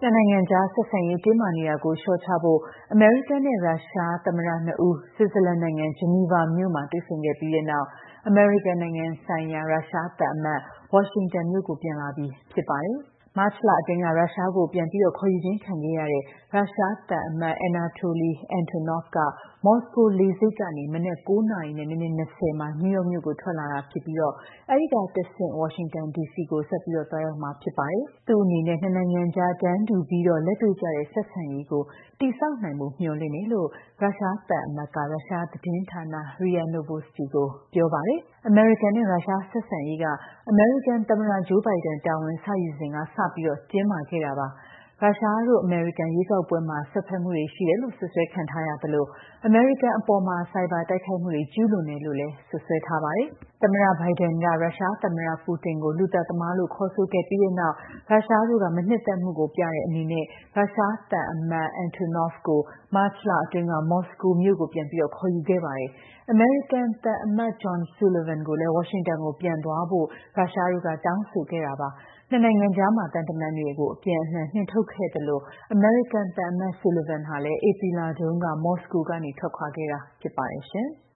နိုင်ငံကြားဆက်ဆံရေးတင်းမာနေတာကိုလျှော့ချဖို့အမေရိကန်နဲ့ရုရှားသမ္မတနှစ်ဦးဆွစ်ဇာလန်နိုင်ငံဂျနီဗာမြို့မှာတွေ့ဆုံခဲ့ပြီးတဲ့နောက်အမေရိကန်နိုင်ငံဆိုင်ရာရုရှားသံအမတ်ဝါရှင်တန်မြို့ကိုပြန်လာပြီဖြစ်ပါတယ်။မတ်လအတွင်းကရုရှားကိုပြန်ပြီးခေါ်ယူခြင်းခံခဲ့ရတဲ့ရုရှားသံအမတ် Anatoly Antonov ကမော်စကိုလေဆိပ်ကနေမနက်9 နာရီနဲ့မိနစ်20မှာနယူးယောက်မြို့ကိုထွက်လာတာဖြစ်ပြီးအဲဒီကတဆင့်ဝါရှင်တန် DC ကိုဆက်ပြီးသွားရောက်မှာဖြစ်ပါတယ်။သူ့အနေနဲ့နှစ်နိုင်ငံကြားတန်းတူပြီးလက်တွေ့ကျတဲ့ဆက်ဆံရေးကိုတည်ဆောက်နိုင်ဖို့မျှော်လင့်တယ်လို့ရုရှားသံအမတ်ကရုရှားသတင်းဌာန RIA Novosti ကိုပြောပါတယ်။အမေရိကန်နဲ့ရုရှားဆက်ဆံရေးကအမေရိကန်သမ္မတဂျိုးဘိုင်ဒန်တာဝန်စယူစဉ်ကစပြီးတင်းမာခဲ့တာပါ။ရုရှားတို့အမေရိကန်ရွေးကောက်ပွဲမှာစွက်ဖက်မှုတွေရှိတယ်လို့စွပ်စွဲခံထားရသလိုအမေရိကန်အပေါ်ဆိုင်ဘာတိုက်ခိုက်မှုတွေကျူးလွန်တယ်လို့လည်းစွပ်စွဲထားပါတယ်။သမ္မတဘိုင်ဒန်ကရုရှားသမ္မတပူတင်ကိုလူသတ်သမားလို့ခေါ်ဆိုခဲ့ပြီးတဲ့နောက်ရုရှားတို့ကမနှစ်သက်မှုကိုပြတဲ့အနေနဲ့ရုရှားသံအမတ် Antonov ကိုမတ်လအတွင်းကမော်စကိုမြို့ကိုပြန်ပြီးခေါ်ယူခဲ့ပါတယ်။အမေရိကန်သံအမတ် John Sullivan ကိုလည်းဝါရှင်တန်ကိုပြန်သွားဖို့ရုရှားတို့ကတောင်းဆိုခဲ့တာပါ။နှစ်နိုင်ငံကြားသံတမန်တွေကိုအပြန်အလှန်နှင်ထုတ်ခဲ့သလိုအမေရိကန်သံအမတ် Sullivan ဟာလည်းဧပြီလတုန်းကမော်စကိုကနေထွက်ခွာခဲ့တာဖြစ်ပါတယ်ရှင်။